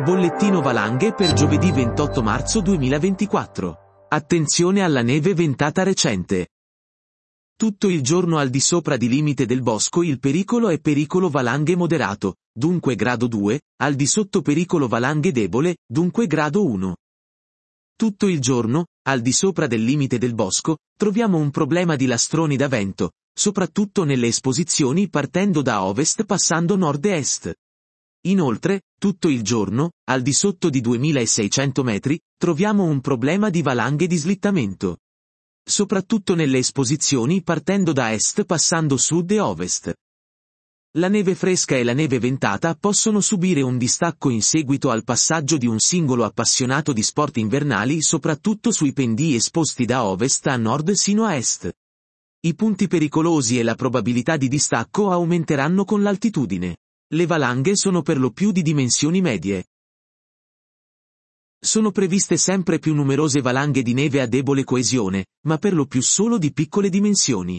Bollettino valanghe per giovedì 28 marzo 2024. Attenzione alla neve ventata recente. Tutto il giorno al di sopra di limite del bosco il pericolo è pericolo valanghe moderato, dunque grado 2, al di sotto pericolo valanghe debole, dunque grado 1. Tutto il giorno, al di sopra del limite del bosco, troviamo un problema di lastroni da vento, soprattutto nelle esposizioni partendo da ovest passando nord e est. Inoltre, tutto il giorno, al di sotto di 2600 metri, troviamo un problema di valanghe di slittamento. Soprattutto nelle esposizioni partendo da est passando sud e ovest. La neve fresca e la neve ventata possono subire un distacco in seguito al passaggio di un singolo appassionato di sport invernali soprattutto sui pendii esposti da ovest a nord sino a est. I punti pericolosi e la probabilità di distacco aumenteranno con l'altitudine. Le valanghe sono per lo più di dimensioni medie. Sono previste sempre più numerose valanghe di neve a debole coesione, ma per lo più solo di piccole dimensioni.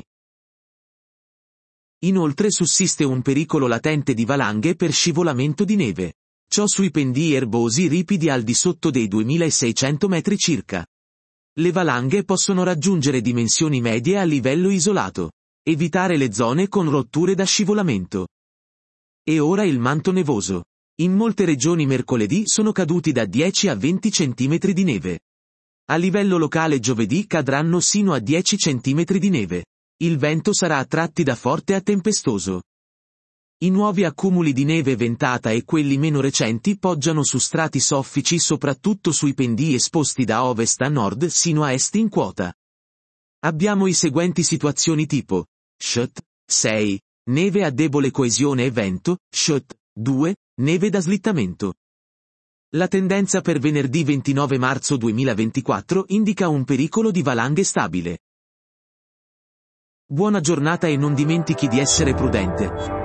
Inoltre sussiste un pericolo latente di valanghe per scivolamento di neve. Ciò sui pendii erbosi ripidi al di sotto dei 2600 metri circa. Le valanghe possono raggiungere dimensioni medie a livello isolato. Evitare le zone con rotture da scivolamento. E ora il manto nevoso. In molte regioni mercoledì sono caduti da 10 a 20 cm di neve. A livello locale giovedì cadranno sino a 10 cm di neve. Il vento sarà a tratti da forte a tempestoso. I nuovi accumuli di neve ventata e quelli meno recenti poggiano su strati soffici soprattutto sui pendii esposti da ovest a nord sino a est in quota. Abbiamo i seguenti situazioni tipo: Shut 6. Neve a debole coesione e vento, Shut 2. Neve da slittamento. La tendenza per venerdì 29 marzo 2024 indica un pericolo di valanghe stabile. Buona giornata e non dimentichi di essere prudente.